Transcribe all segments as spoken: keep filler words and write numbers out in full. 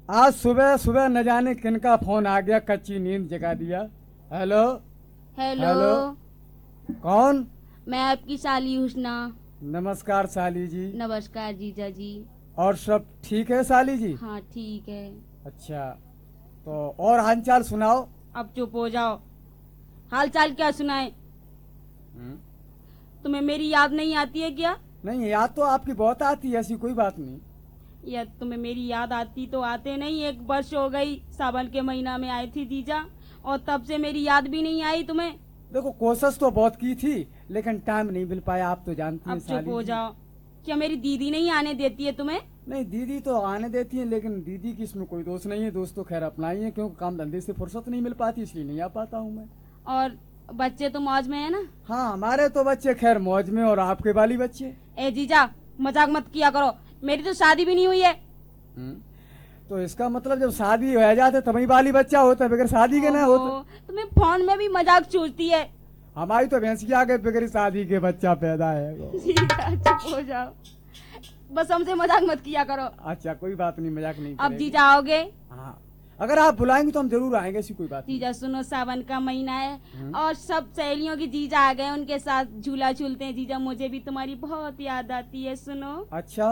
आज सुबह सुबह न जाने किनका फोन आ गया, कच्ची नींद जगा दिया। Hello hello, hello. कौन? मैं आपकी साली हुस्ना। नमस्कार साली जी। नमस्कार जीजा जी। और सब ठीक है साली जी? हाँ ठीक है। अच्छा, तो और हाल चाल सुनाओ। अब चुप हो जाओ। हाल चाल क्या सुनाए? तुम्हें मेरी याद नहीं आती है क्या? नहीं, याद तो आपकी बहुत आती है, ऐसी कोई बात नहीं। या तुम्हें मेरी याद आती तो आते नहीं। एक वर्ष हो गई, सावन के महीना में आई थी जीजा, और तब से मेरी याद भी नहीं आई तुम्हें। देखो, कोशिश तो बहुत की थी लेकिन टाइम नहीं मिल पाया, आप तो जानती हैं अब साली चुप हो जी। जाओ। क्या मेरी दीदी नहीं आने देती है तुम्हें? नहीं, दीदी तो आने देती है, लेकिन दीदी की इसमें कोई दोष नहीं है। दोस्त तो खैर अपना ही है, क्योंकि काम धंधे से फुर्सत नहीं मिल पाती, इसलिए नहीं आ पाता हूँ मैं। और बच्चे तो मौज में है ना? हाँ, हमारे तो बच्चे खैर मौज में, और आपके वाली बच्चे? ए जीजा, मजाक मत किया करो, मेरी तो शादी भी नहीं हुई है। तो इसका मतलब जब शादी हो जाते तभी बाली बच्चा होता है, बगैर शादी के ना होता। तुम्हें फोन में भी मजाक चूरती है। हमारी तो भैंसिया के बगैर शादी के बच्चा पैदा है। जीजा चुप हो जाओ, बस हमसे मजाक मत किया करो। अच्छा, कोई बात नहीं, मजाक नहीं अब करेंगे। जीजा आओगे? हाँ, अगर आप बुलाएंगे तो हम जरूर आएंगे, ऐसी कोई बात नहीं। जीजा सुनो, सावन का महीना है और सब सहेलियों की जीजा आ गए, उनके साथ झूला झूलते हैं। जीजा मुझे भी तुम्हारी बहुत याद आती है, सुनो। अच्छा।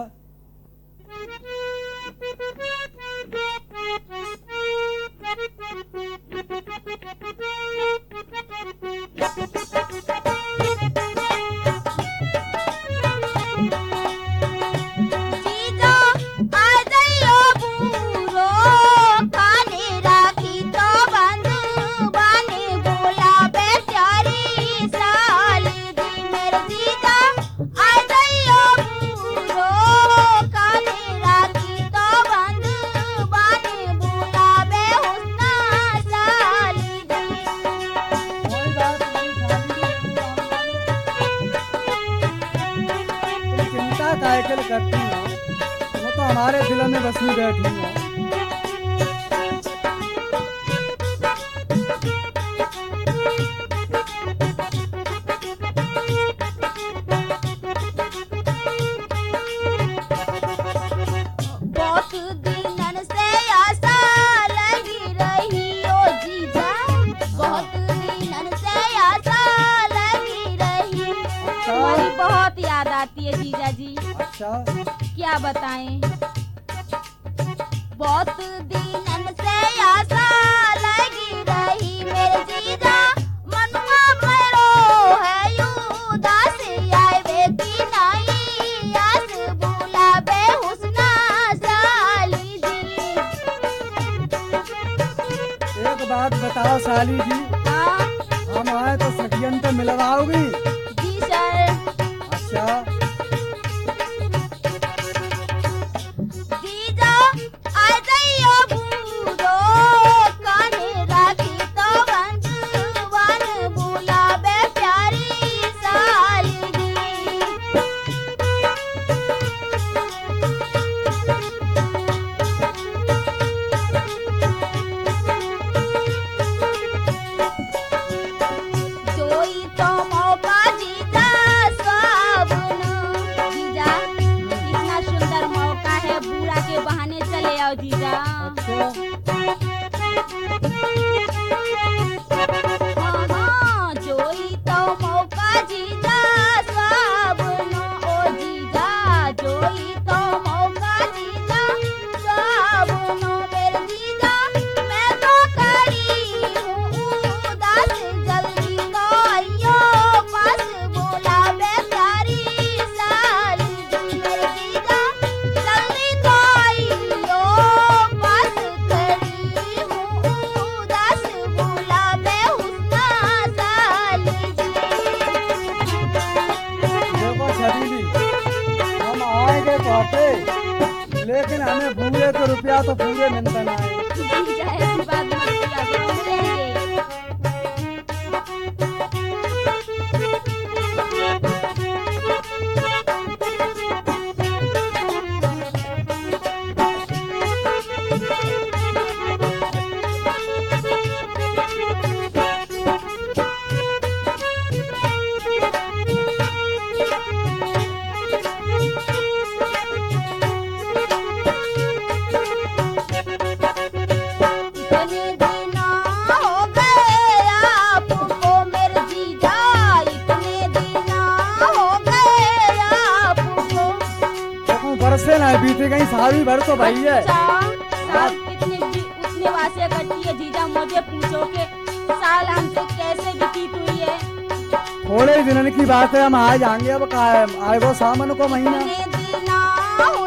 साइकिल करती हो, वो तो हमारे दिल में बसी बैठी हो। बहुत याद आती है जीजा जी। अच्छा, क्या बताएं, बहुत दिन से आशा लगी रही मेरे जीजा, मनुआ मरो है यूं उदास आए बेटी नहीं, आस बुलावे हुस्ना साली जी। एक बात बताओ साली जी। हाँ? हम आए तो सखियन तो मिलवाओगी? जी सर। अच्छा, बहाने चले आओ जीजा। हाँ हाँ, जोई तो मौका जीजा साबनो, ओ जीजा जोई तो मौका जीजा साबनो मेरे जीजा, मैं तो खड़ी हूँ उदास, जल्दी तो आइयो पास बुलावे प्यारी साली जी मेरे जीजा, जल्दी तो आइयो पास खड़ी हूँ उदास, बुलावे हुस्ना साली जी। देखो छबीली, हम आएंगे तो आते, लेकिन हमें बूढ़े के रुपया तो पूरे मिलते ना है। जीजा ऐसी बात मत किया करो, मिलेंगे। सारी भर तो भई है। अच्छा, साल कितने भी- उतने वासे करती है जीजा, मुझे पूछो के साल हमसे कैसे व्यतीत हुई है। थोड़े ही दिनों की बात है, हम आ जाएंगे। अब का है, आएगो सावन को महीना। कितने दिन हो